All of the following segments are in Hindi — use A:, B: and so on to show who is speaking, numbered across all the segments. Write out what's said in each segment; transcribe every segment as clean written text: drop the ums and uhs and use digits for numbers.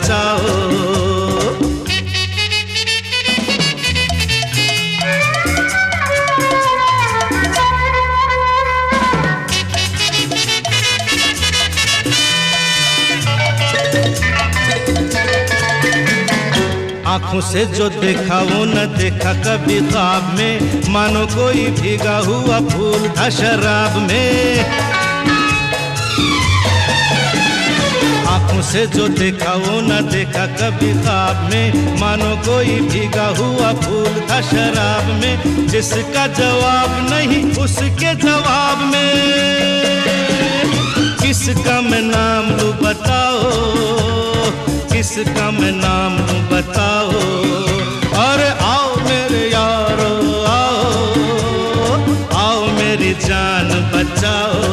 A: बचाओ। आँखों से जो देखा वो न देखा कभी ख्वाब में, मानो कोई भीगा हुआ फूल था शराब में। आँखों से जो देखा वो न देखा कभी ख्वाब में, मानो कोई भीगा हुआ फूल था शराब में। जिसका जवाब नहीं उसके जवाब में किसका मैं नाम लूं बताओ, किसका मैं नाम लूं बताओ। अरे आओ मेरे यारो आओ, आओ मेरी जान बचाओ।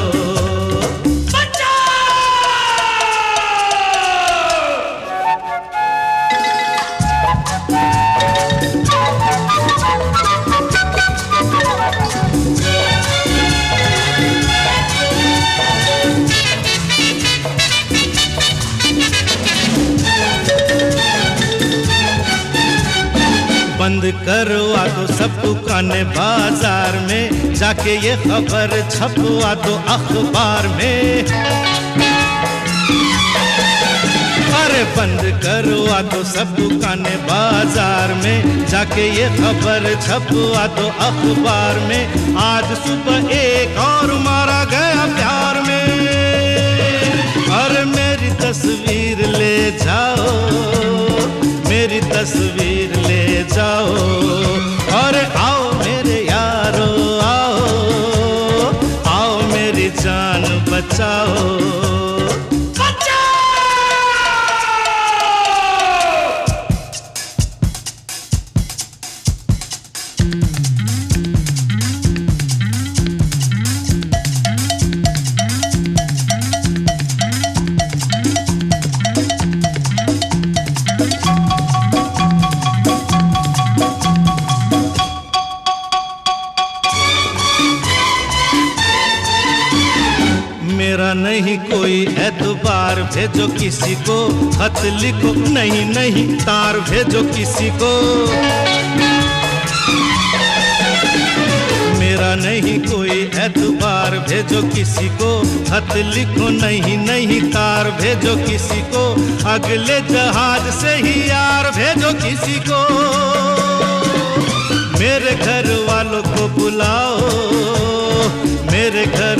A: बंद करवा दो सब दुकानें बाजार में, जाके ये खबर छपवा दो अखबार में। अरे बंद करवा दो सब दुकानें बाजार में, जाके ये खबर छपवा दो अखबार में। आज सुबह एक और मारा गया प्यार में, अरे मेरी तस्वीर ले जाओ, मेरी तस्वीर ले जाओ। और आओ मेरे यारो आओ, आओ मेरी जान बचाओ। मेरा नहीं कोई एतबार, भेजो किसी को खत लिखो, नहीं नहीं तार भेजो किसी को। मेरा नहीं कोई एतबार, भेजो किसी को खत लिखो, नहीं नहीं तार भेजो किसी को। अगले जहाज से ही यार भेजो किसी को। मेरे घर वालों को बुलाओ, मेरे घर